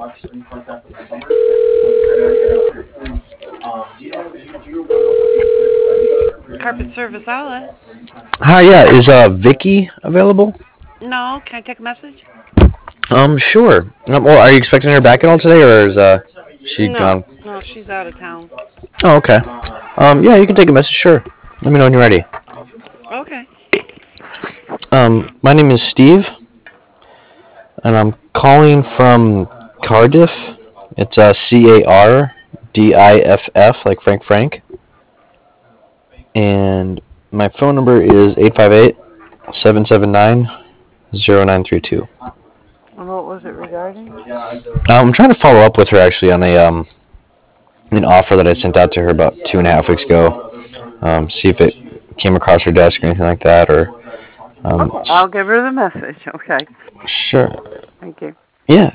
Carpet Service Outlet. Hi, yeah, is Vicky available? No, can I take a message? Sure. Well, are you expecting her back at all today, or is she No, gone? no, she's out of town. Oh, okay. Yeah, you can take a message. Sure. Let me know when you're ready. Okay. My name is Steve, and I'm calling from Cardiff. It's Cardiff, like Frank. And my phone number is 858-779-0932. And what was it regarding? I'm trying to follow up with her actually on a an offer that I sent out to her about 2.5 weeks ago. See if it came across her desk or anything like that, or Okay, I'll give her the message. Okay. sure. Thank you. Yeah.